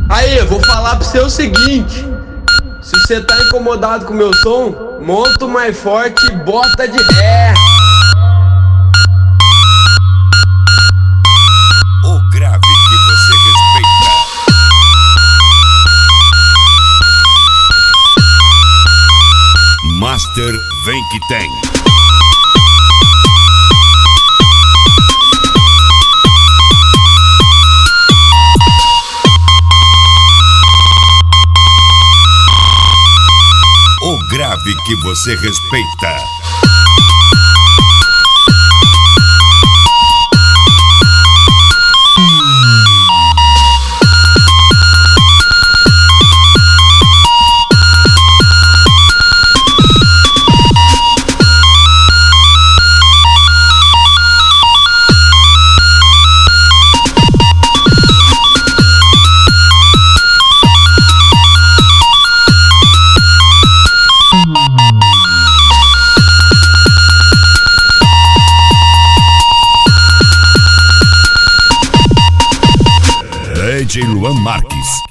Aí, eu vou falar pra você o seguinte: se você tá incomodado com o meu som, monta o mais forte e bota de ré. O grave que você respeita. Master vem que tem. O grave que você respeita. DJ Luan Marques.